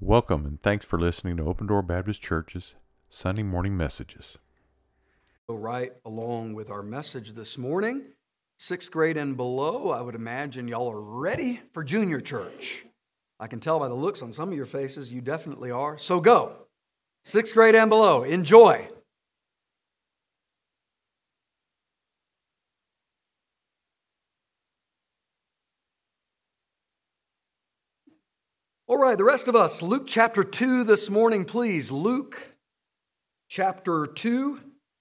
Welcome and thanks for listening to Open Door Baptist Church's Sunday morning messages. Go right along with our message this morning. 6th grade and below, I would imagine y'all are ready for junior church. I can tell by the looks on some of your faces, you definitely are. So go. 6th grade and below, enjoy. All right, the rest of us, Luke chapter 2 this morning, please. Luke chapter 2.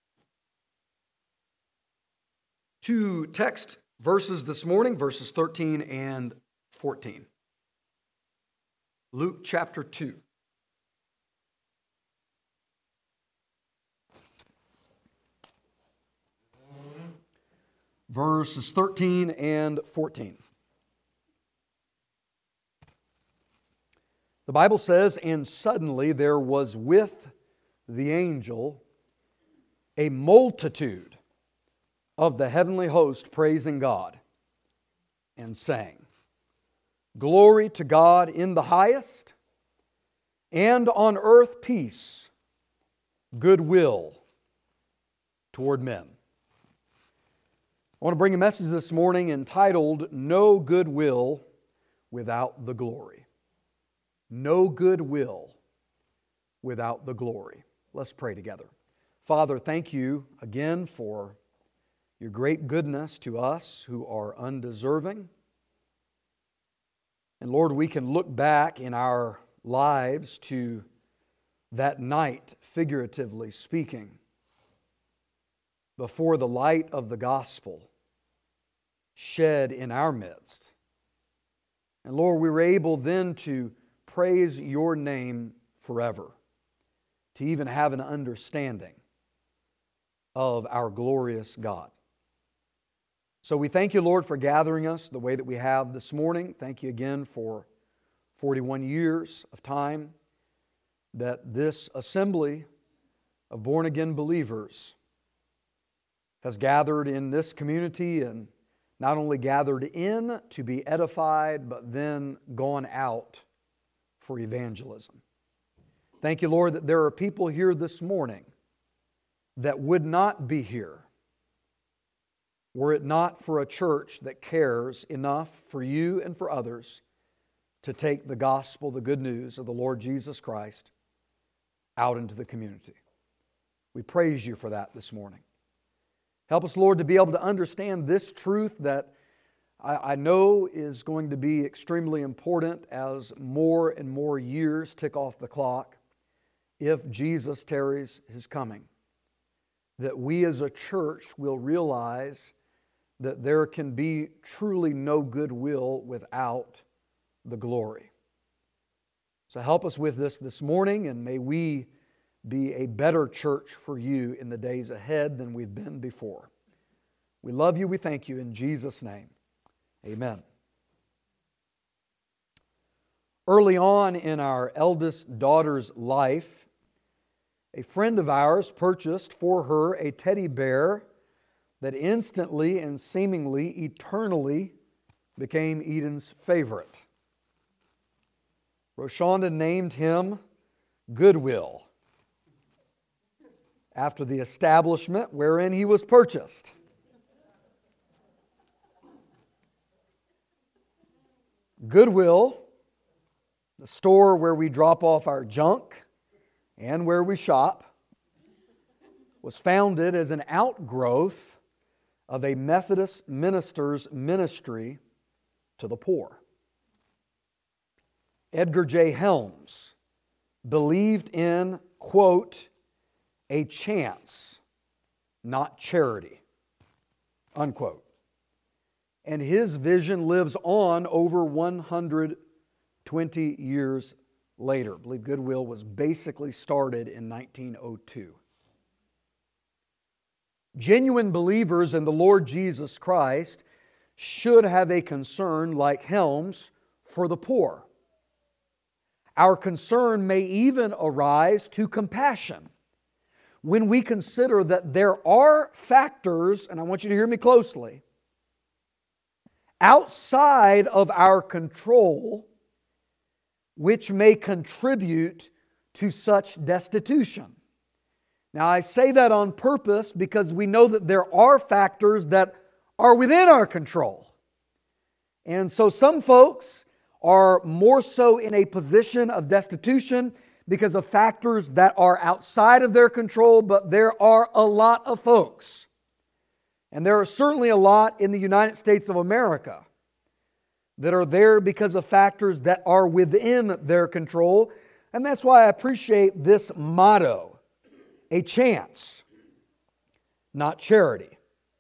Two text verses this morning, verses 13 and 14. Luke chapter 2. Verses 13 and 14. The Bible says, "And suddenly there was with the angel a multitude of the heavenly host praising God and saying, 'Glory to God in the highest, and on earth peace, goodwill toward men.'" I want to bring a message this morning entitled, "No Goodwill Without the Glory." No goodwill without the glory. Let's pray together. Father, thank you again for your great goodness to us who are undeserving. And Lord, we can look back in our lives to that night, figuratively speaking, before the light of the gospel shed in our midst. And Lord, we were able then to praise your name forever, to even have an understanding of our glorious God. So we thank you, Lord, for gathering us the way that we have this morning. Thank you again for 41 years of time that this assembly of born-again believers has gathered in this community, and not only gathered in to be edified, but then gone out for evangelism. Thank you, Lord, that there are people here this morning that would not be here were it not for a church that cares enough for you and for others to take the gospel, the good news of the Lord Jesus Christ out into the community. We praise you for that this morning. Help us, Lord, to be able to understand this truth that I know is going to be extremely important as more and more years tick off the clock if Jesus tarries His coming. That we as a church will realize that there can be truly no goodwill without the glory. So help us with this morning, and may we be a better church for you in the days ahead than we've been before. We love you, we thank you in Jesus' name. Amen. Early on in our eldest daughter's life, a friend of ours purchased for her a teddy bear that instantly and seemingly eternally became Eden's favorite. Roshonda named him Goodwill, after the establishment wherein he was purchased. Goodwill, the store where we drop off our junk and where we shop, was founded as an outgrowth of a Methodist minister's ministry to the poor. Edgar J. Helms believed in, quote, "a chance, not charity," unquote. And his vision lives on over 120 years later. I believe Goodwill was basically started in 1902. Genuine believers in the Lord Jesus Christ should have a concern like Helms for the poor. Our concern may even arise to compassion when we consider that there are factors, and I want you to hear me closely, outside of our control which may contribute to such destitution. Now, I say that on purpose because we know that there are factors that are within our control. And so some folks are more so in a position of destitution because of factors that are outside of their control, but there are a lot of folks, and there are certainly a lot in the United States of America, that are there because of factors that are within their control. And that's why I appreciate this motto, a chance, not charity.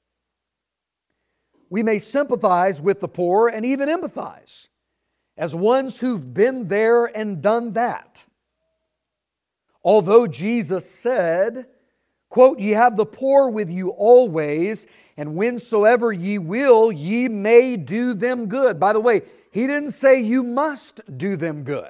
We may sympathize with the poor and even empathize as ones who've been there and done that. Although Jesus said, quote, "Ye have the poor with you always, and whensoever ye will, ye may do them good." By the way, He didn't say you must do them good.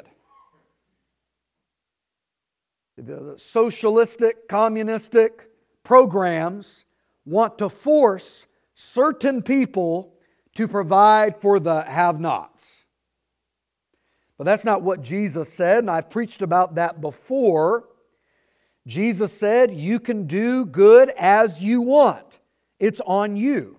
The socialistic, communistic programs want to force certain people to provide for the have-nots. But that's not what Jesus said, and I've preached about that before. Jesus said, you can do good as you want. It's on you.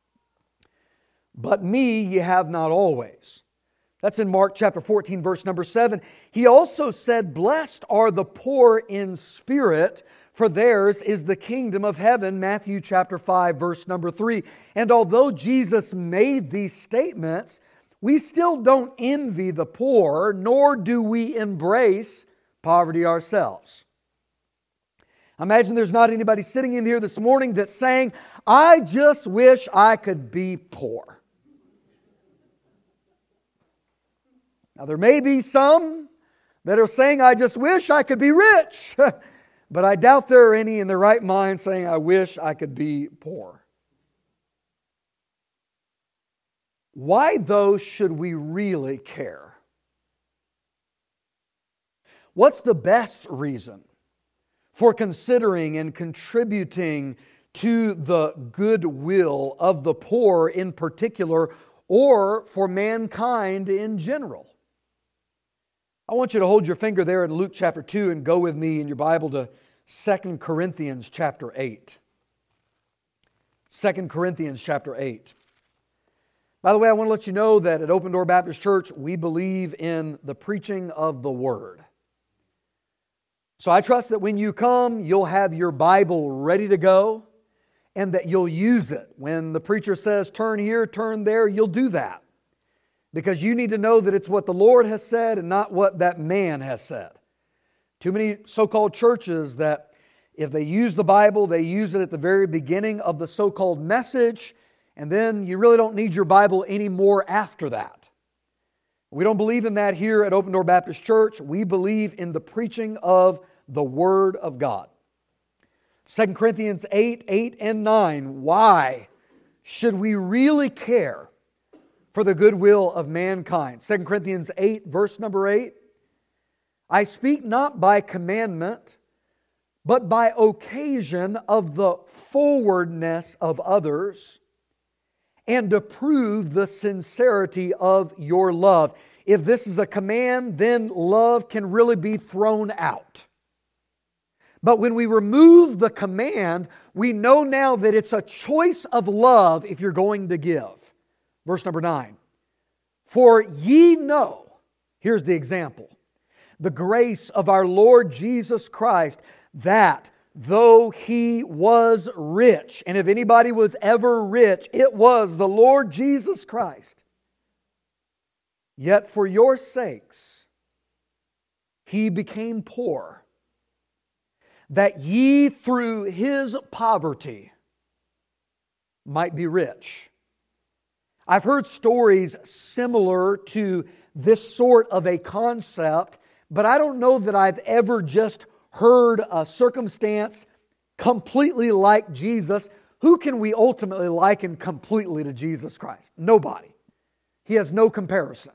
But me ye have not always. That's in Mark chapter 14, verse number 7. He also said, blessed are the poor in spirit, for theirs is the kingdom of heaven. Matthew chapter 5, verse number 3. And although Jesus made these statements, we still don't envy the poor, nor do we embrace poverty ourselves. I imagine there's not anybody sitting in here this morning that's saying, I just wish I could be poor. Now there may be some that are saying, I just wish I could be rich. But I doubt there are any in their right mind saying, I wish I could be poor. Why, though, should we really care? What's the best reason for considering and contributing to the goodwill of the poor in particular, or for mankind in general? I want you to hold your finger there in Luke chapter 2 and go with me in your Bible to 2 Corinthians chapter 8. 2 Corinthians chapter 8. By the way, I want to let you know that at Open Door Baptist Church, we believe in the preaching of the Word. So I trust that when you come, you'll have your Bible ready to go and that you'll use it. When the preacher says, turn here, turn there, you'll do that. Because you need to know that it's what the Lord has said and not what that man has said. Too many so-called churches that if they use the Bible, they use it at the very beginning of the so-called message, and then you really don't need your Bible anymore after that. We don't believe in that here at Open Door Baptist Church. We believe in the preaching of the Word of God. 2 Corinthians 8, 8 and 9. Why should we really care for the goodwill of mankind? 2 Corinthians 8, verse number 8. I speak not by commandment, but by occasion of the forwardness of others, and to prove the sincerity of your love. If this is a command, then love can really be thrown out. But when we remove the command, we know now that it's a choice of love if you're going to give. Verse number 9. For ye know, here's the example, the grace of our Lord Jesus Christ, that though He was rich, and if anybody was ever rich, it was the Lord Jesus Christ. Yet for your sakes He became poor, that ye through His poverty might be rich. I've heard stories similar to this sort of a concept, but I don't know that I've ever just heard a circumstance completely like Jesus. Who can we ultimately liken completely to Jesus Christ? Nobody. He has no comparison.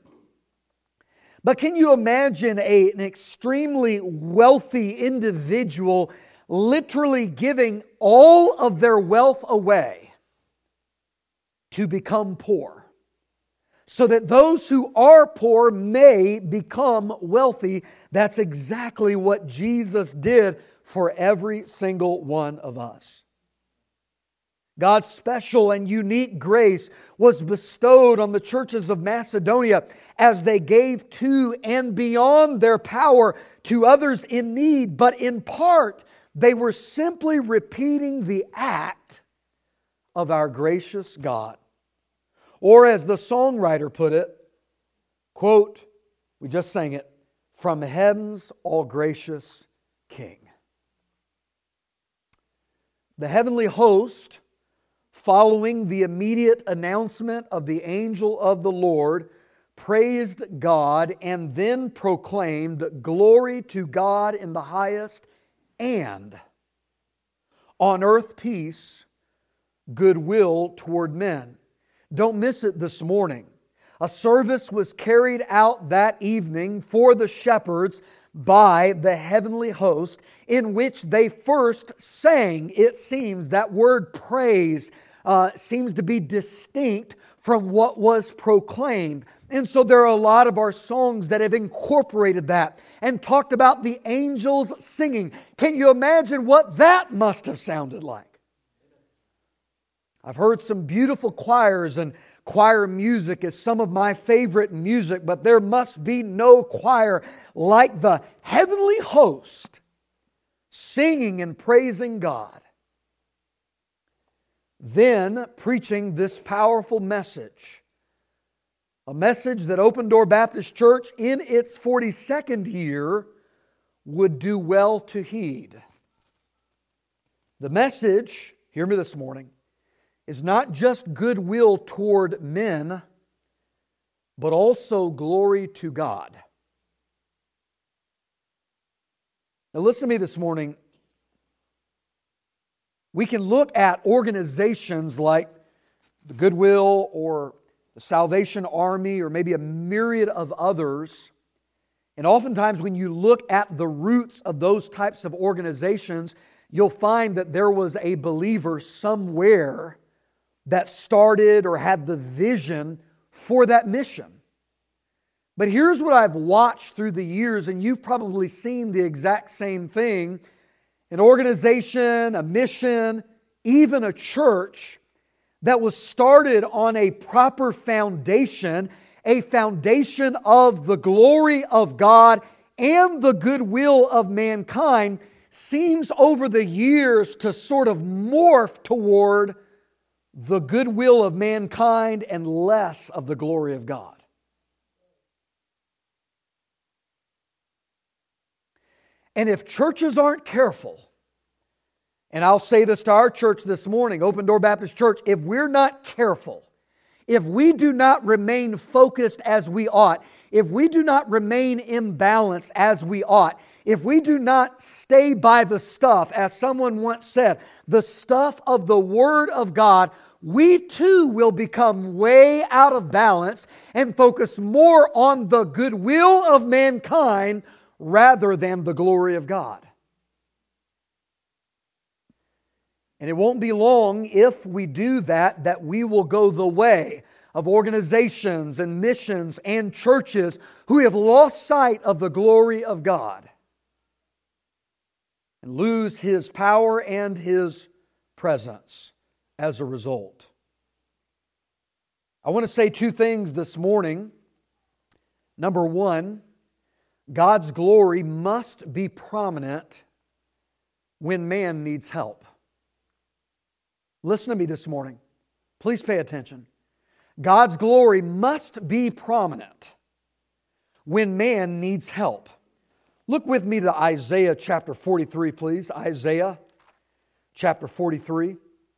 But can you imagine an extremely wealthy individual literally giving all of their wealth away to become poor, so that those who are poor may become wealthy. That's exactly what Jesus did for every single one of us. God's special and unique grace was bestowed on the churches of Macedonia as they gave to and beyond their power to others in need, but in part they were simply repeating the act of our gracious God. Or as the songwriter put it, quote, we just sang it, "From heaven's all-gracious King." The heavenly host, following the immediate announcement of the angel of the Lord, praised God and then proclaimed, "Glory to God in the highest, and on earth peace, goodwill toward men." Don't miss it this morning. A service was carried out that evening for the shepherds by the heavenly host, in which they first sang, it seems, that word praise seems to be distinct from what was proclaimed. And so there are a lot of our songs that have incorporated that and talked about the angels singing. Can you imagine what that must have sounded like? I've heard some beautiful choirs, and choir music is some of my favorite music, but there must be no choir like the heavenly host singing and praising God. Then preaching this powerful message, a message that Open Door Baptist Church in its 42nd year would do well to heed. The message, hear me this morning, is not just goodwill toward men, but also glory to God. Now listen to me this morning. We can look at organizations like the Goodwill or the Salvation Army or maybe a myriad of others. And oftentimes when you look at the roots of those types of organizations, you'll find that there was a believer somewhere that started or had the vision for that mission. But here's what I've watched through the years, and you've probably seen the exact same thing. An organization, a mission, even a church that was started on a proper foundation, a foundation of the glory of God and the goodwill of mankind, seems over the years to sort of morph toward the goodwill of mankind and less of the glory of God. And if churches aren't careful, and I'll say this to our church this morning, Open Door Baptist Church, if we're not careful, if we do not remain focused as we ought, if we do not remain in balance as we ought, if we do not stay by the stuff, as someone once said, the stuff of the Word of God, we too will become way out of balance and focus more on the goodwill of mankind rather than the glory of God. And it won't be long if we do that we will go the way of organizations and missions and churches who have lost sight of the glory of God and lose His power and His presence as a result. I want to say two things this morning. Number one, God's glory must be prominent when man needs help. Listen to me this morning. Please pay attention. God's glory must be prominent when man needs help. Look with me to Isaiah chapter 43, please. Isaiah chapter 43.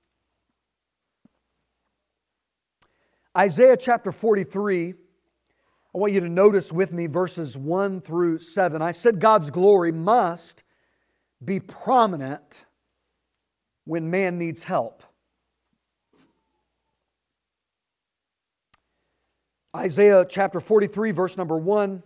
Isaiah chapter 43, I want you to notice with me verses 1 through 7. I said God's glory must be prominent when man needs help. Isaiah chapter 43, verse number 1.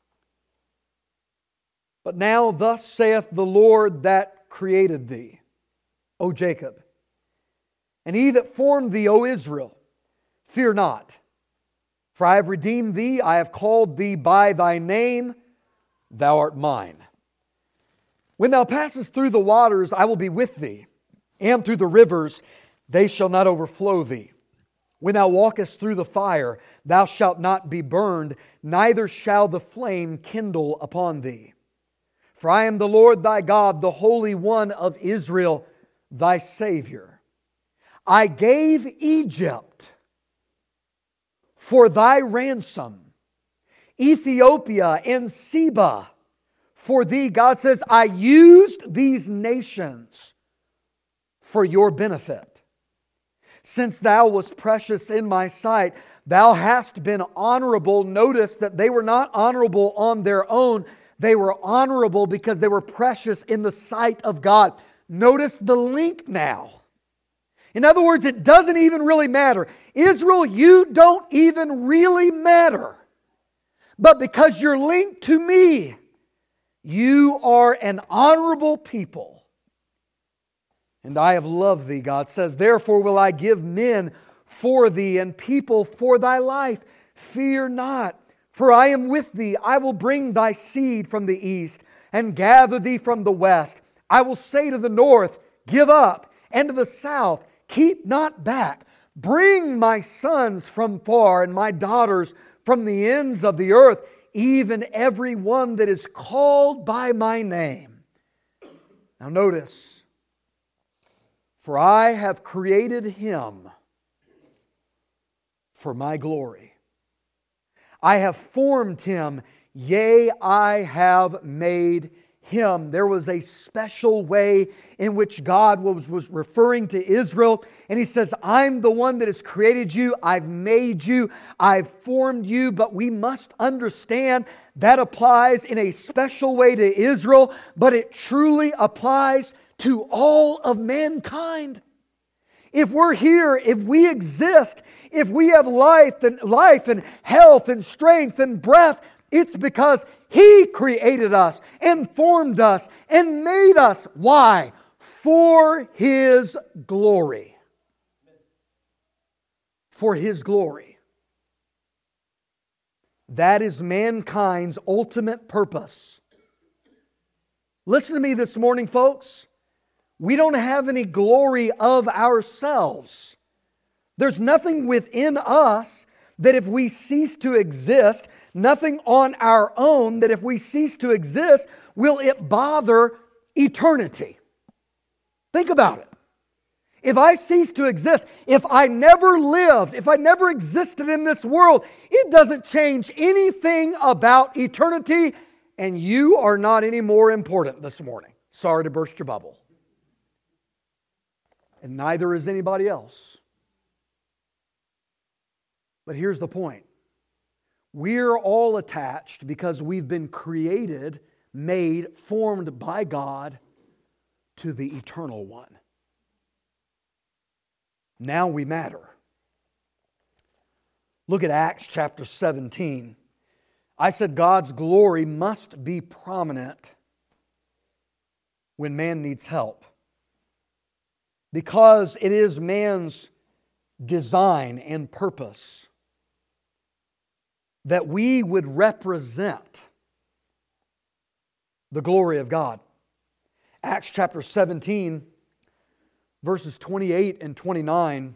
But now thus saith the Lord that created thee, O Jacob, and he that formed thee, O Israel, fear not, For I have redeemed thee, I have called thee by thy name, thou art mine. When thou passest through the waters, I will be with thee, and through the rivers, they shall not overflow thee. When thou walkest through the fire, thou shalt not be burned, neither shall the flame kindle upon thee. For I am the Lord thy God, the Holy One of Israel, thy Savior. I gave Egypt for thy ransom, Ethiopia and Seba for thee. God says, I used these nations for your benefit. Since thou wast precious in my sight, thou hast been honorable. Notice that they were not honorable on their own. They were honorable because they were precious in the sight of God. Notice the link now. In other words, it doesn't even really matter. Israel, you don't even really matter. But because you're linked to me, you are an honorable people. And I have loved thee, God says. Therefore will I give men for thee and people for thy life. Fear not, for I am with thee. I will bring thy seed from the east and gather thee from the west. I will say to the north, give up, and to the south, keep not back. Bring my sons from far and my daughters from the ends of the earth, even every one that is called by my name. Now notice, for I have created him for my glory. I have formed him, yea, I have made him. There was a special way in which God was referring to Israel. And He says, I'm the one that has created you. I've made you. I've formed you. But we must understand that applies in a special way to Israel, but it truly applies to all of mankind. If we're here, if we exist, if we have life and health and strength and breath, it's because He created us and formed us and made us. Why? For His glory. For His glory. That is mankind's ultimate purpose. Listen to me this morning, folks. We don't have any glory of ourselves. There's nothing within us that if we cease to exist, nothing on our own that if we cease to exist, will it bother eternity. Think about it. If I cease to exist, if I never lived, if I never existed in this world, it doesn't change anything about eternity, and you are not any more important this morning. Sorry to burst your bubble. And neither is anybody else. But here's the point. We're all attached because we've been created, made, formed by God to the Eternal One. Now we matter. Look at Acts chapter 17. I said God's glory must be prominent when man needs help, because it is man's design and purpose that we would represent the glory of God. Acts chapter 17, verses 28 and 29.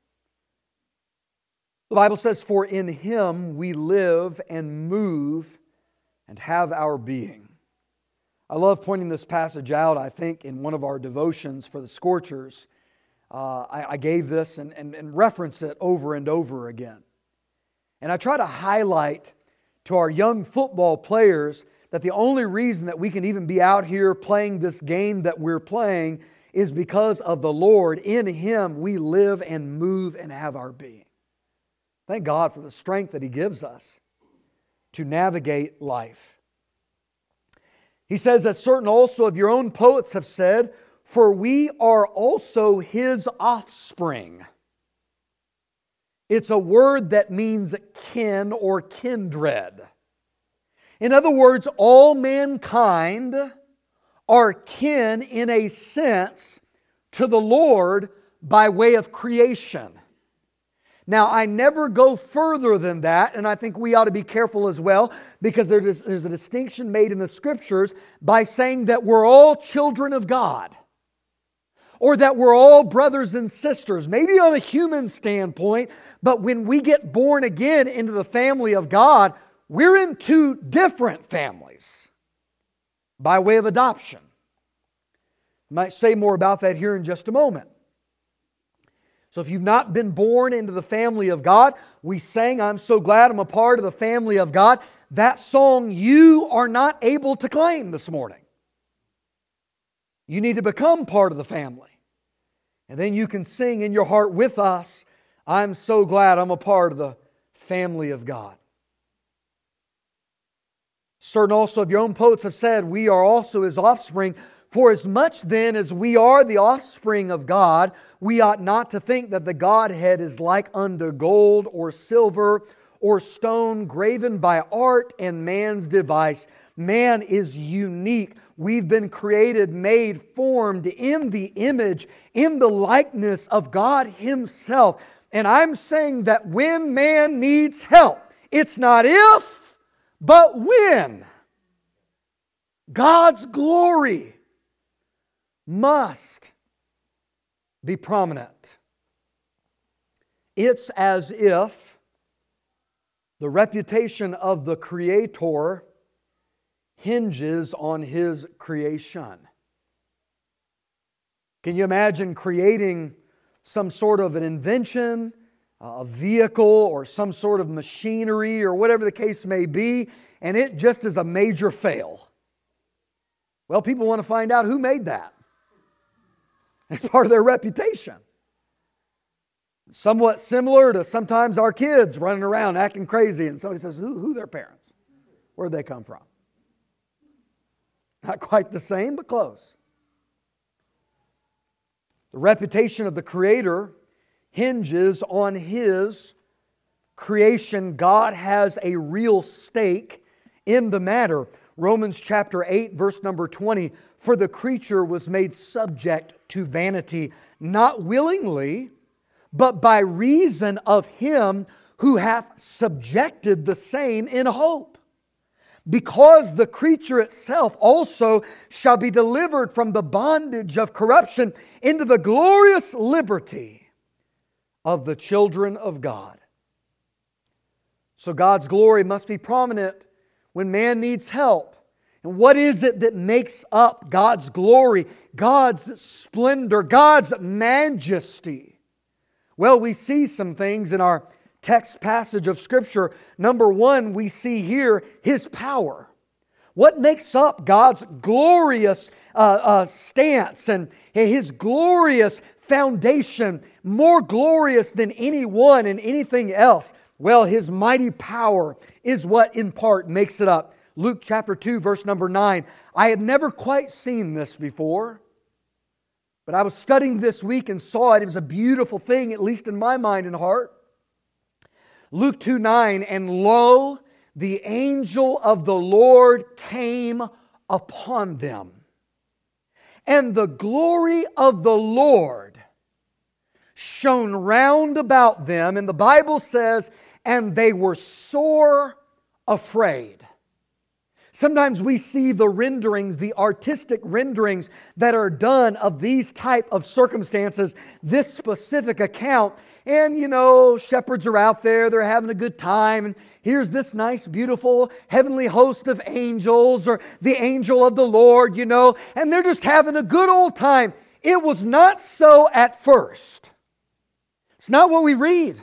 The Bible says, "For in Him we live and move and have our being." I love pointing this passage out. I think in one of our devotions for the Scorchers, I gave this and referenced it over and over again. And I try to highlight to our young football players that the only reason that we can even be out here playing this game that we're playing is because of the Lord. In Him we live and move and have our being. Thank God for the strength that He gives us to navigate life. He says, as certain also of your own poets have said, for we are also His offspring. It's a word that means kin or kindred. In other words, all mankind are kin in a sense to the Lord by way of creation. Now, I never go further than that, and I think we ought to be careful as well, because there's a distinction made in the Scriptures by saying that we're all children of God, or that we're all brothers and sisters, maybe on a human standpoint, but when we get born again into the family of God, we're in two different families by way of adoption. I might say more about that here in just a moment. So if you've not been born into the family of God, we sang, "I'm so glad I'm a part of the family of God." That song you are not able to claim this morning. You need to become part of the family. And then you can sing in your heart with us, "I'm so glad I'm a part of the family of God." Certain also of your own poets have said, "We are also His offspring. For as much then as we are the offspring of God, we ought not to think that the Godhead is like unto gold or silver or stone graven by art and man's device." Man is unique. We've been created, made, formed in the image, in the likeness of God Himself. And I'm saying that when man needs help, it's not if, but when. God's glory must be prominent. It's as if the reputation of the Creator hinges on His creation. Can you imagine creating some sort of an invention, a vehicle, or some sort of machinery, or whatever the case may be, and it just is a major fail? Well, people want to find out who made that. It's part of their reputation. Somewhat similar to sometimes our kids running around acting crazy, and somebody says, who are their parents? Where'd they come from? Not quite the same, but close. The reputation of the Creator hinges on His creation. God has a real stake in the matter. Romans chapter 8, verse number 20, "For the creature was made subject to vanity, not willingly, but by reason of Him who hath subjected the same in hope. Because the creature itself also shall be delivered from the bondage of corruption into the glorious liberty of the children of God." So God's glory must be prominent when man needs help. And what is it that makes up God's glory, God's splendor, God's majesty? Well, we see some things in our text passage of Scripture. Number one, we see here His power. What makes up God's glorious stance and His glorious foundation, more glorious than anyone and anything else? Well, His mighty power is what in part makes it up. Luke chapter 2, verse number 9. I had never quite seen this before, but I was studying this week and saw it. It was a beautiful thing, at least in my mind and heart. Luke 2:9, "And lo, the angel of the Lord came upon them, and the glory of the Lord shone round about them." And the Bible says, "And they were sore afraid." Sometimes we see the renderings, the artistic renderings that are done of these type of circumstances, this specific account. And, shepherds are out there, they're having a good time. And here's this nice, beautiful, heavenly host of angels, or the angel of the Lord, and they're just having a good old time. It was not so at first. It's not what we read.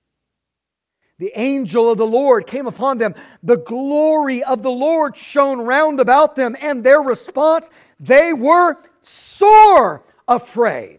The angel of the Lord came upon them. The glory of the Lord shone round about them. And their response, they were sore afraid.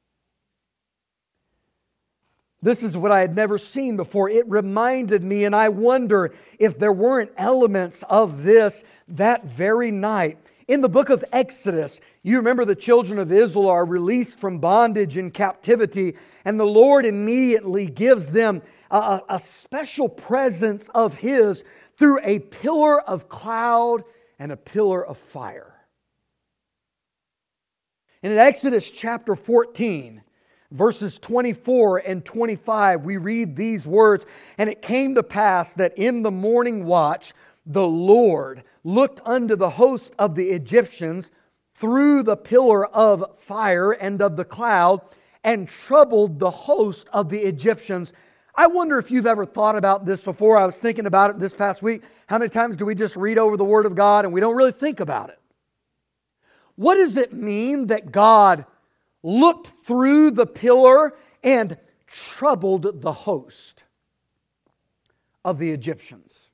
This is what I had never seen before. It reminded me, and I wonder if there weren't elements of this that very night. In the book of Exodus, you remember the children of Israel are released from bondage and captivity, and the Lord immediately gives them a special presence of His through a pillar of cloud and a pillar of fire. And in Exodus chapter 14, verses 24 and 25, we read these words, "And it came to pass that in the morning watch, the Lord looked unto the host of the Egyptians through the pillar of fire and of the cloud, and troubled the host of the Egyptians." I wonder if you've ever thought about this before. I was thinking about it this past week. How many times do we just read over the Word of God and we don't really think about it? What does it mean that God looked through the pillar and troubled the host of the Egyptians?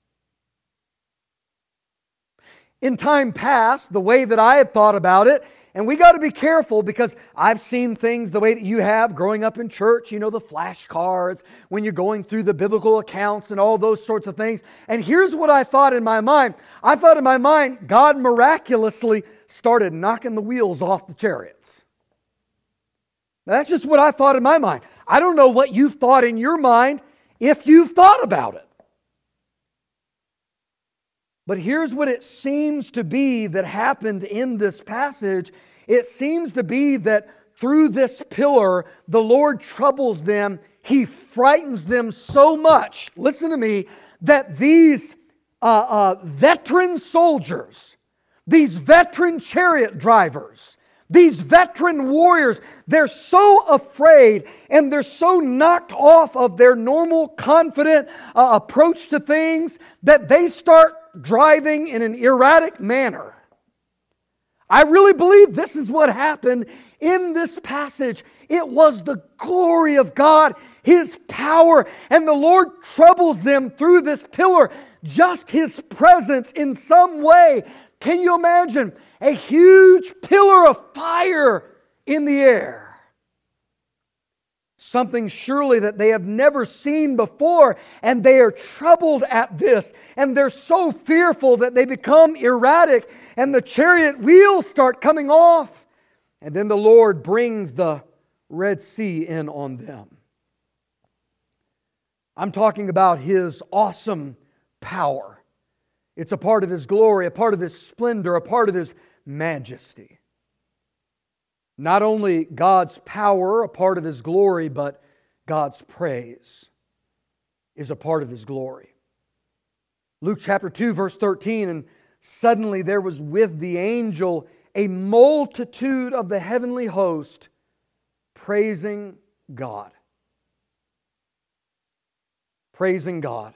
In time past, the way that I have thought about it, and we got to be careful because I've seen things the way that you have growing up in church, you know, the flashcards, when you're going through the biblical accounts and all those sorts of things. And here's what I thought in my mind. I thought in my mind, God miraculously started knocking the wheels off the chariots. Now, that's just what I thought in my mind. I don't know what you've thought in your mind if you've thought about it. But here's what it seems to be that happened in this passage. It seems to be that through this pillar, the Lord troubles them. He frightens them so much, listen to me, that these veteran soldiers, these veteran chariot drivers, these veteran warriors, they're so afraid and they're so knocked off of their normal, confident approach to things that they start driving in an erratic manner. I really believe this is what happened in this passage. It was the glory of God, His power, and the Lord troubles them through this pillar. Just His presence in some way. Can you imagine a huge pillar of fire in the air? Something surely that they have never seen before, and they are troubled at this, and they're so fearful that they become erratic, and the chariot wheels start coming off, and then the Lord brings the Red Sea in on them. I'm talking about His awesome power. It's a part of His glory, a part of His splendor, a part of His majesty. Not only God's power, a part of His glory, but God's praise is a part of His glory. Luke chapter 2, verse 13, "And suddenly there was with the angel a multitude of the heavenly host, praising God." Praising God.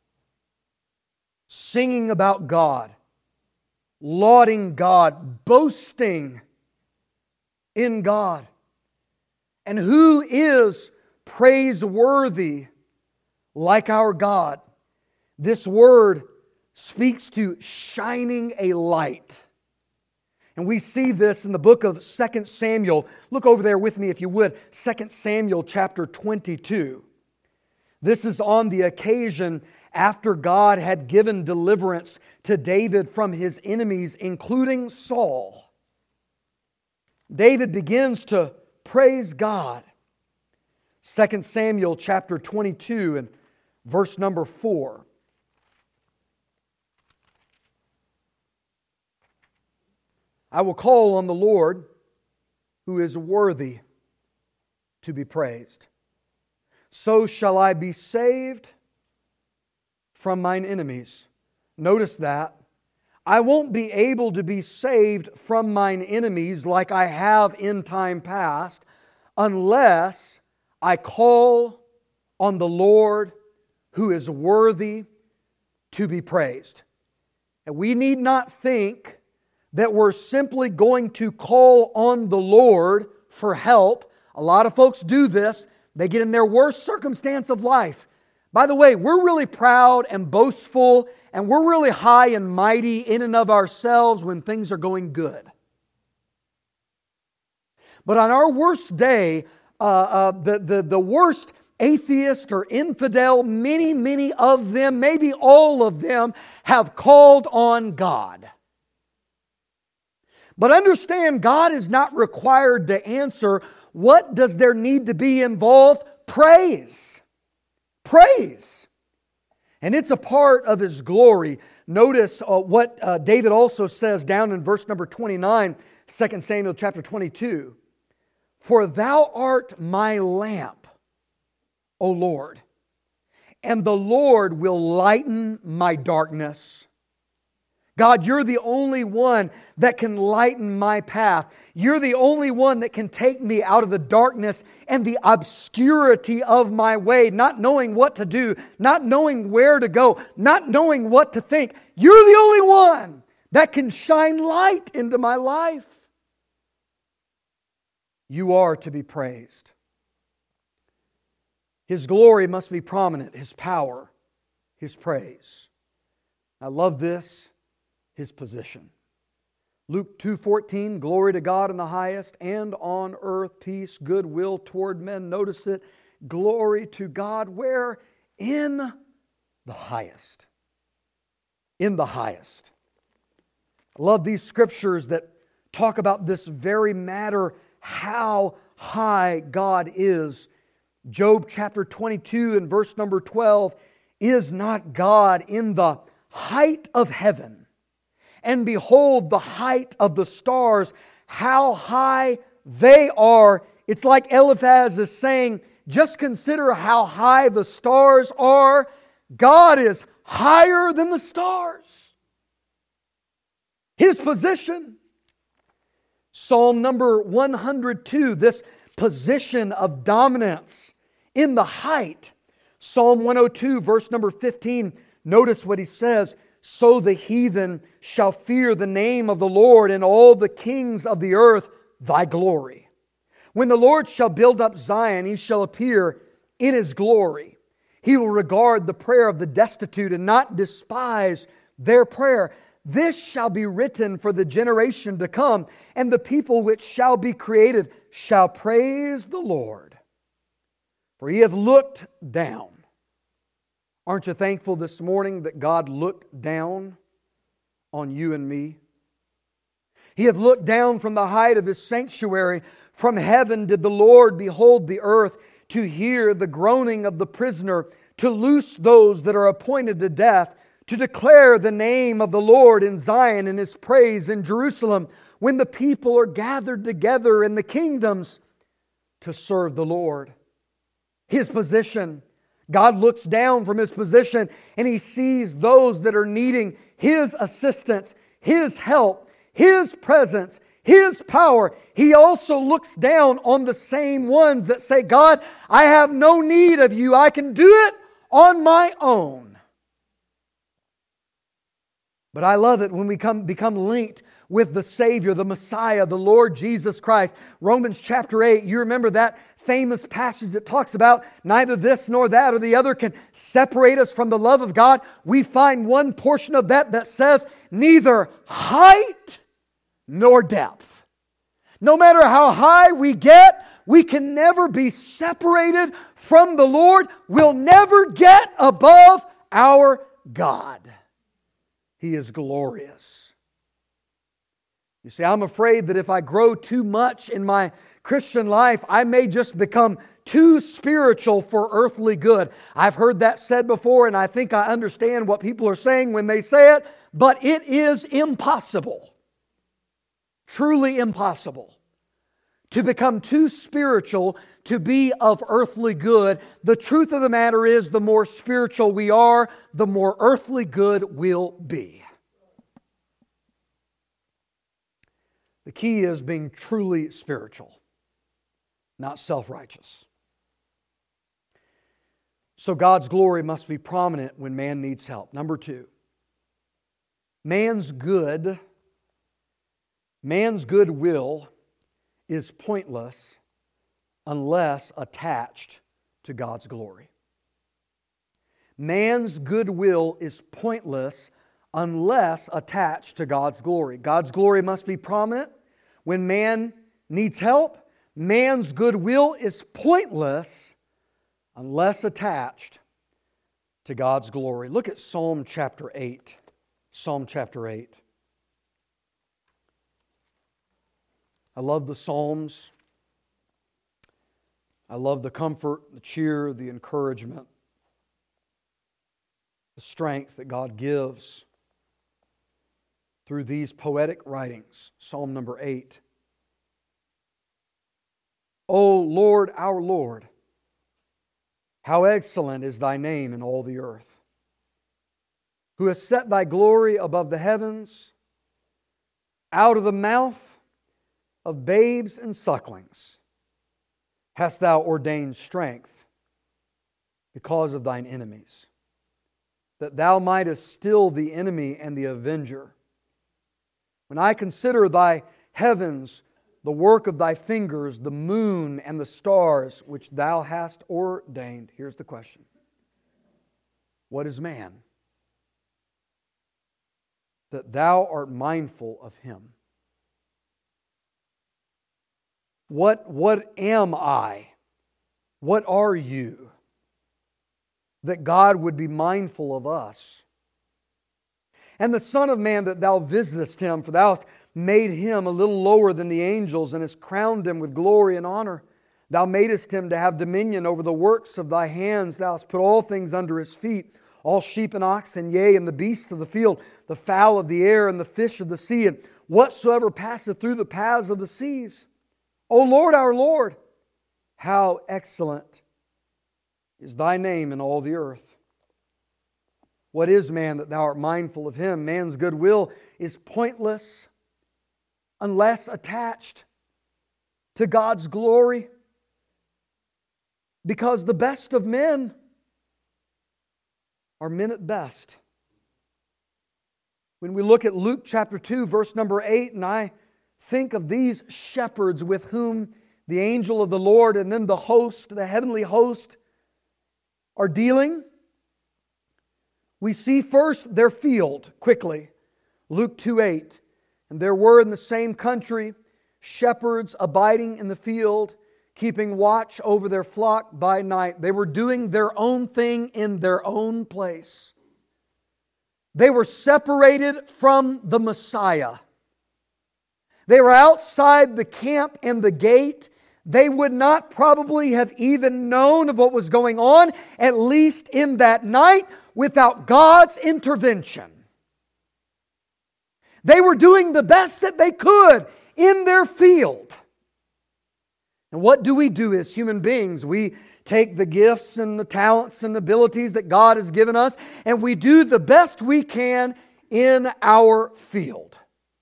Singing about God. Lauding God. Boasting in God. And who is praiseworthy like our God? This word speaks to shining a light. And we see this in the book of 2 Samuel. Look over there with me if you would. 2 Samuel chapter 22. This is on the occasion after God had given deliverance to David from his enemies, including Saul. David begins to praise God. 2 Samuel chapter 22 and verse number 4. "I will call on the Lord, who is worthy to be praised. So shall I be saved from mine enemies." Notice that. I won't be able to be saved from mine enemies like I have in time past unless I call on the Lord who is worthy to be praised. And we need not think that we're simply going to call on the Lord for help. A lot of folks do this. They get in their worst circumstance of life. By the way, we're really proud and boastful, and we're really high and mighty in and of ourselves when things are going good. But on our worst day, the worst atheist or infidel, many of them, maybe all of them, have called on God. But understand, God is not required to answer. What does there need to be involved? Praise. Praise. And it's a part of His glory. Notice what David also says down in verse number 29, 2 Samuel chapter 22. For Thou art my lamp, O Lord, and the Lord will lighten my darkness. God, You're the only one that can lighten my path. You're the only one that can take me out of the darkness and the obscurity of my way, not knowing what to do, not knowing where to go, not knowing what to think. You're the only one that can shine light into my life. You are to be praised. His glory must be prominent, His power, His praise. I love this. His position. Luke 2:14, glory to God in the highest, and on earth peace, goodwill toward men. Notice it, glory to God, where? In the highest. In the highest. I love these scriptures that talk about this very matter, how high God is. Job chapter 22 and verse number 12, is not God in the height of heaven? And behold the height of the stars, how high they are. It's like Eliphaz is saying, just consider how high the stars are. God is higher than the stars. His position. Psalm number 102, this position of dominance in the height. Psalm 102, verse number 15, notice what he says. So the heathen shall fear the name of the Lord, and all the kings of the earth Thy glory. When the Lord shall build up Zion, He shall appear in His glory. He will regard the prayer of the destitute and not despise their prayer. This shall be written for the generation to come, and the people which shall be created shall praise the Lord. For He hath looked down. Aren't you thankful this morning that God looked down on you and me? He hath looked down from the height of His sanctuary. From heaven did the Lord behold the earth, to hear the groaning of the prisoner, to loose those that are appointed to death, to declare the name of the Lord in Zion and His praise in Jerusalem, when the people are gathered together in the kingdoms to serve the Lord. His position. God looks down from His position and He sees those that are needing His assistance, His help, His presence, His power. He also looks down on the same ones that say, God, I have no need of You. I can do it on my own. But I love it when we become linked with the Savior, the Messiah, the Lord Jesus Christ. Romans chapter 8, you remember that famous passage that talks about neither this nor that or the other can separate us from the love of God. We find one portion of that says neither height nor depth. No matter how high we get, we can never be separated from the Lord. We'll never get above our God. He is glorious. You see, I'm afraid that if I grow too much in my Christian life, I may just become too spiritual for earthly good. I've heard that said before, and I think I understand what people are saying when they say it, but it is impossible, truly impossible, to become too spiritual to be of earthly good. The truth of the matter is, the more spiritual we are, the more earthly good we'll be. The key is being truly spiritual, not self-righteous. So God's glory must be prominent when man needs help. Number 2, man's goodwill is pointless unless attached to God's glory. Man's goodwill is pointless unless attached to God's glory. God's glory must be prominent when man needs help. Man's goodwill is pointless unless attached to God's glory. Look at Psalm chapter 8. Psalm chapter 8. I love the Psalms. I love the comfort, the cheer, the encouragement, the strength that God gives through these poetic writings. Psalm number 8. O Lord, our Lord, how excellent is Thy name in all the earth, who has set Thy glory above the heavens. Out of the mouth of babes and sucklings hast Thou ordained strength because of Thine enemies, that Thou mightest still the enemy and the avenger. When I consider Thy heavens, the work of Thy fingers, the moon and the stars which Thou hast ordained. Here's the question. What is man, that Thou art mindful of him? What am I? What are you, that God would be mindful of us? And the Son of Man, that Thou visitest him, for Thou hast made him a little lower than the angels, and hast crowned him with glory and honor. Thou madest him to have dominion over the works of Thy hands. Thou hast put all things under his feet, all sheep and oxen, yea, and the beasts of the field, the fowl of the air, and the fish of the sea, and whatsoever passeth through the paths of the seas. O Lord, our Lord, how excellent is Thy name in all the earth. What is man, that Thou art mindful of him? Man's goodwill is pointless unless attached to God's glory, because the best of men are men at best. When we look at Luke chapter 2, verse number 8, and I think of these shepherds with whom the angel of the Lord and then the host, the heavenly host, are dealing, we see first their field quickly. Luke 2:8. And there were in the same country shepherds abiding in the field, keeping watch over their flock by night. They were doing their own thing in their own place. They were separated from the Messiah. They were outside the camp and the gate. They would not probably have even known of what was going on, at least in that night, without God's intervention. They were doing the best that they could in their field. And what do we do as human beings? We take the gifts and the talents and abilities that God has given us, and we do the best we can in our field.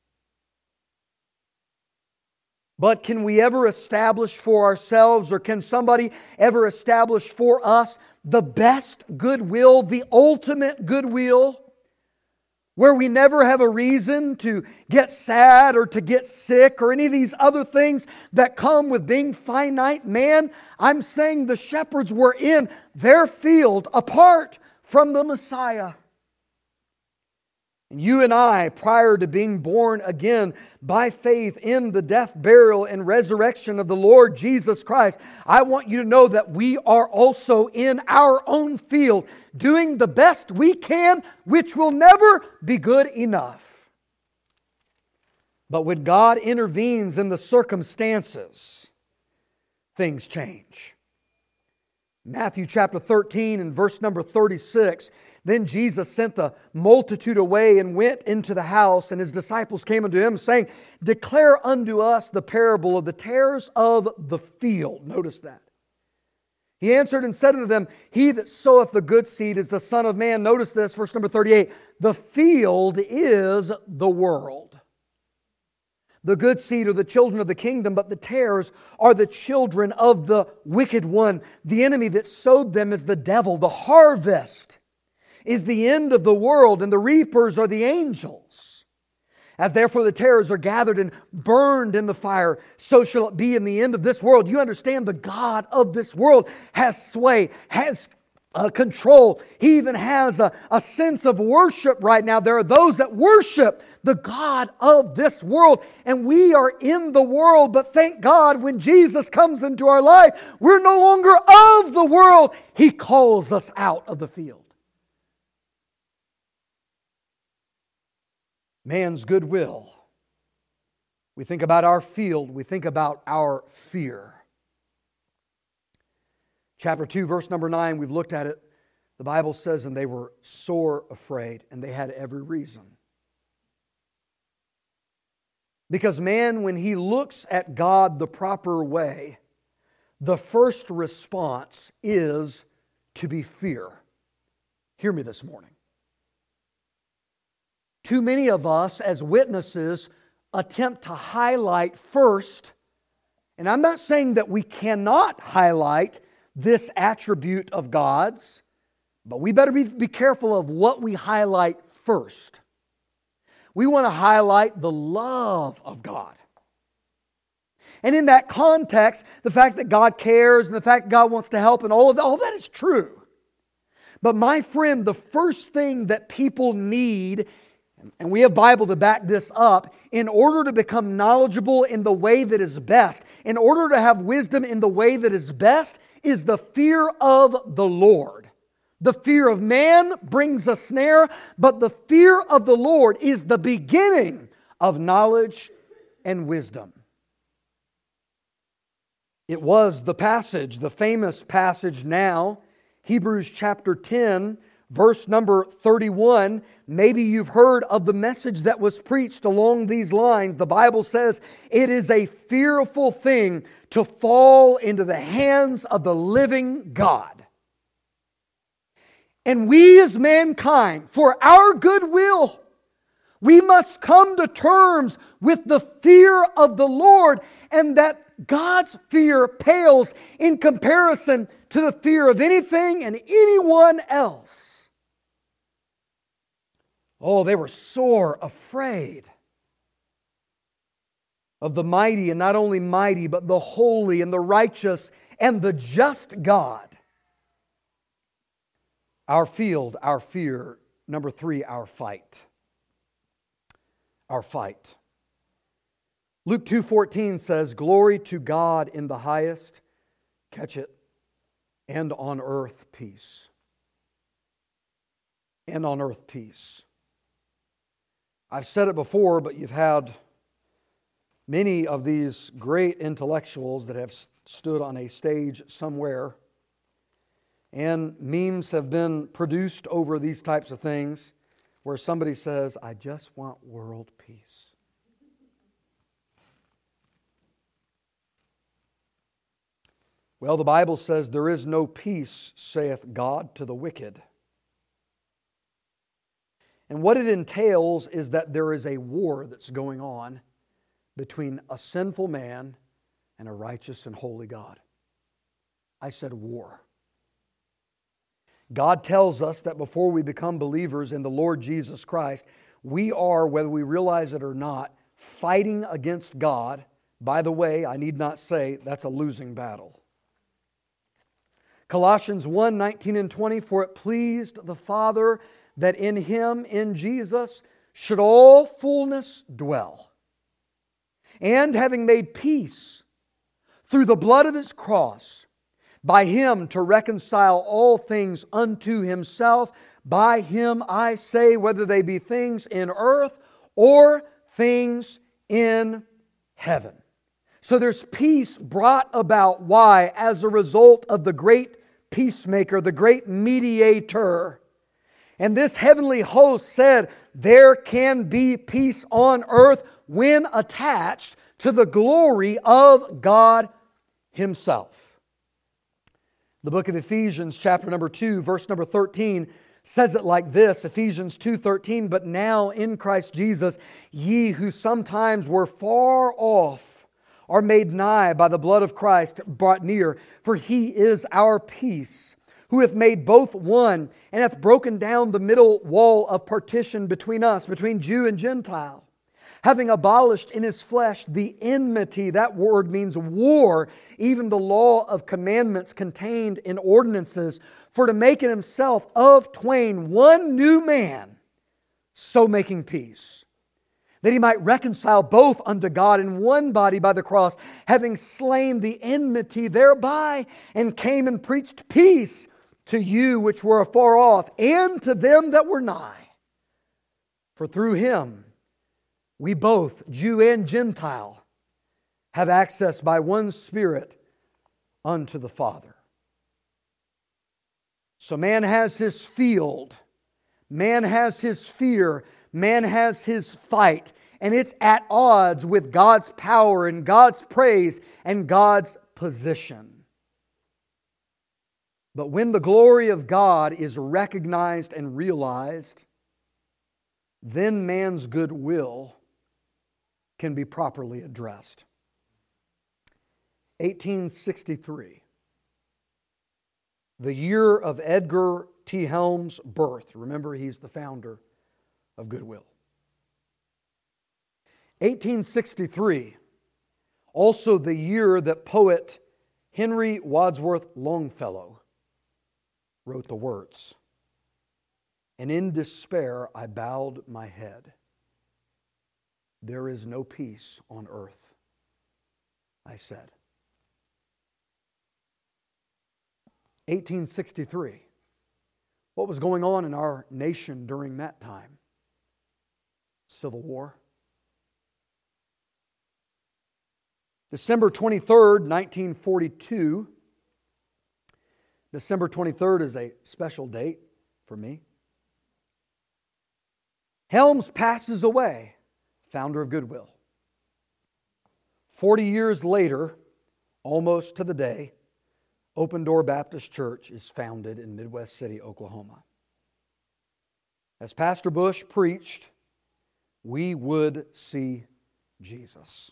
But can we ever establish for ourselves, or can somebody ever establish for us the best goodwill, the ultimate goodwill, where we never have a reason to get sad or to get sick or any of these other things that come with being finite man? I'm saying the shepherds were in their field apart from the Messiah. And you and I, prior to being born again by faith in the death, burial, and resurrection of the Lord Jesus Christ, I want you to know that we are also in our own field, doing the best we can, which will never be good enough. But when God intervenes in the circumstances, things change. Matthew chapter 13 and verse number 36, then Jesus sent the multitude away and went into the house, and His disciples came unto Him, saying, declare unto us the parable of the tares of the field. Notice that. He answered and said unto them, he that soweth the good seed is the Son of Man. Notice this, verse number 38. The field is the world. The good seed are the children of the kingdom, but the tares are the children of the wicked one. The enemy that sowed them is the devil. The harvest is the end of the world, and the reapers are the angels. As therefore the tares are gathered and burned in the fire, so shall it be in the end of this world. You understand, the God of this world has sway, has control. He even has a sense of worship right now. There are those that worship the God of this world, and we are in the world, but thank God when Jesus comes into our life, we're no longer of the world. He calls us out of the field. Man's goodwill. We think about our field. We think about our fear. Chapter 2, verse number 9, we've looked at it. The Bible says, and they were sore afraid, and they had every reason. Because man, when he looks at God the proper way, the first response is to be fear. Hear me this morning. Too many of us as witnesses attempt to highlight first, and I'm not saying that we cannot highlight this attribute of God's, but we better be careful of what we highlight first. We want to highlight the love of God. And in that context, the fact that God cares and the fact that God wants to help and all that is true. But my friend, the first thing that people need, and we have Bible to back this up, in order to become knowledgeable in the way that is best, in order to have wisdom in the way that is best, is the fear of the Lord. The fear of man brings a snare, but the fear of the Lord is the beginning of knowledge and wisdom. It was the passage, the famous passage now, Hebrews chapter 10, verse number 31. Maybe you've heard of the message that was preached along these lines. The Bible says it is a fearful thing to fall into the hands of the living God. And we as mankind, for our goodwill, we must come to terms with the fear of the Lord, and that God's fear pales in comparison to the fear of anything and anyone else. Oh, they were sore afraid of the mighty, and not only mighty, but the holy and the righteous and the just God. Our field, our fear. Number 3, our fight. Our fight. Luke 2:14 says, "Glory to God in the highest," catch it, "and on earth peace." And on earth peace. I've said it before, but you've had many of these great intellectuals that have stood on a stage somewhere, and memes have been produced over these types of things where somebody says, "I just want world peace." Well, the Bible says there is no peace, saith God, to the wicked. And what it entails is that there is a war that's going on between a sinful man and a righteous and holy God. I said war. God tells us that before we become believers in the Lord Jesus Christ, we are, whether we realize it or not, fighting against God. By the way, I need not say that's a losing battle. Colossians 1:19 and 20, "For it pleased the Father that in Him, in Jesus, should all fullness dwell. And having made peace through the blood of His cross, by Him to reconcile all things unto Himself. By Him, I say, whether they be things in earth or things in heaven." So there's peace brought about. Why? As a result of the great peacemaker, the great mediator. And this heavenly host said there can be peace on earth when attached to the glory of God Himself. The book of Ephesians, chapter number 2, verse number 13, says it like this, Ephesians 2:13, "But now in Christ Jesus, ye who sometimes were far off are made nigh by the blood of Christ, brought near. For He is our peace, who hath made both one, and hath broken down the middle wall of partition between us," between Jew and Gentile, "having abolished in His flesh the enmity," that word means war, "even the law of commandments contained in ordinances, for to make in Himself of twain one new man, so making peace, that He might reconcile both unto God in one body by the cross, having slain the enmity thereby, and came and preached peace to you which were afar off, and to them that were nigh. For through Him we both, Jew and Gentile, have access by one Spirit unto the Father." So man has his field, man has his fear, man has his fight, and it's at odds with God's power and God's praise and God's position. But when the glory of God is recognized and realized, then man's goodwill can be properly addressed. 1863, the year of Edgar T. Helms' birth. Remember, he's the founder of Goodwill. 1863, also the year that poet Henry Wadsworth Longfellow wrote the words, "And in despair I bowed my head. There is no peace on earth," I said. 1863. What was going on in our nation during that time? Civil War. December 23rd, 1942. December 23rd is a special date for me. Helms passes away, founder of Goodwill. 40 years later, almost to the day, Open Door Baptist Church is founded in Midwest City, Oklahoma. As Pastor Bush preached, we would see Jesus.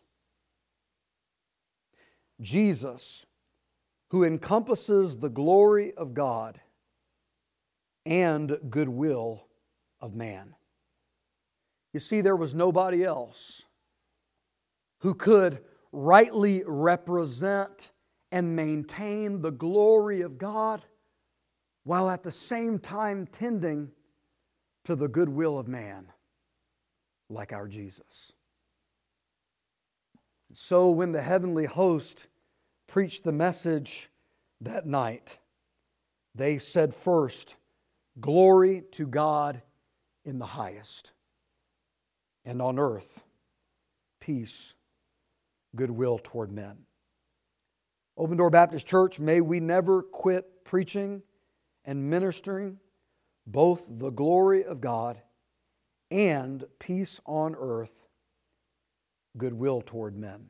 Jesus, who encompasses the glory of God and goodwill of man. You see, there was nobody else who could rightly represent and maintain the glory of God while at the same time tending to the goodwill of man, like our Jesus. So when the heavenly host preached the message that night, they said first, "Glory to God in the highest, and on earth, peace, goodwill toward men." Open Door Baptist Church, may we never quit preaching and ministering both the glory of God and peace on earth, goodwill toward men.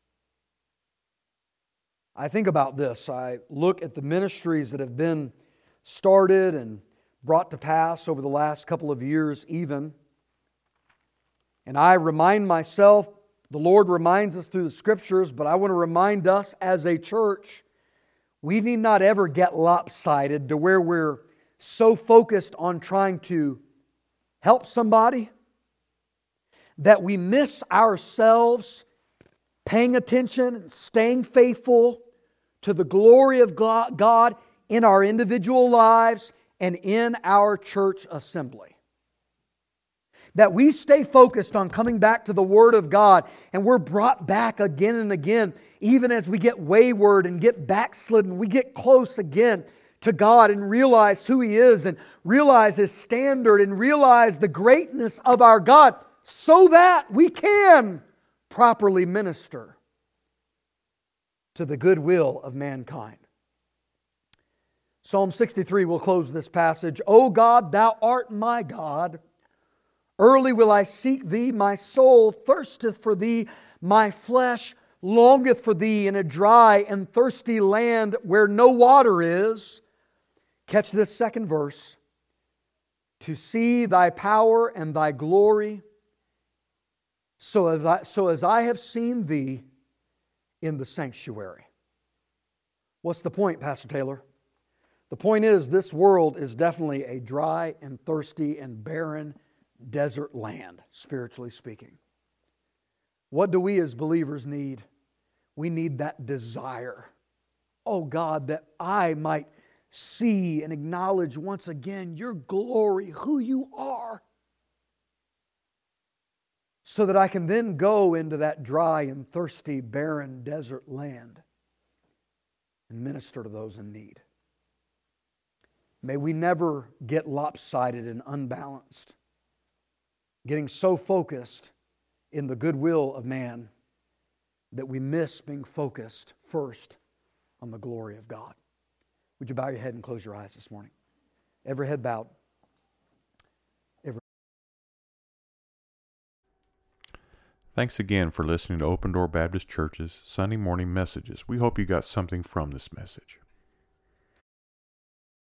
I think about this. I look at the ministries that have been started and brought to pass over the last couple of years even. And I remind myself, the Lord reminds us through the Scriptures, but I want to remind us as a church, we need not ever get lopsided to where we're so focused on trying to help somebody that we miss ourselves paying attention and staying faithful to the glory of God in our individual lives and in our church assembly. That we stay focused on coming back to the Word of God, and we're brought back again and again, even as we get wayward and get backslidden, we get close again to God and realize who He is and realize His standard and realize the greatness of our God so that we can properly minister to the goodwill of mankind. Psalm 63 will close this passage. "O God, Thou art my God. Early will I seek Thee. My soul thirsteth for Thee. My flesh longeth for Thee in a dry and thirsty land where no water is." Catch this second verse. "To see Thy power and Thy glory, so as I have seen Thee in the sanctuary." What's the point, Pastor Taylor? The point is, this world is definitely a dry and thirsty and barren desert land, spiritually speaking. What do we as believers need? We need that desire. Oh God, that I might see and acknowledge once again Your glory, who You are, so that I can then go into that dry and thirsty, barren desert land and minister to those in need. May we never get lopsided and unbalanced, getting so focused in the goodwill of man that we miss being focused first on the glory of God. Would you bow your head and close your eyes this morning? Every head bowed. Thanks again for listening to Open Door Baptist Church's Sunday morning messages. We hope you got something from this message.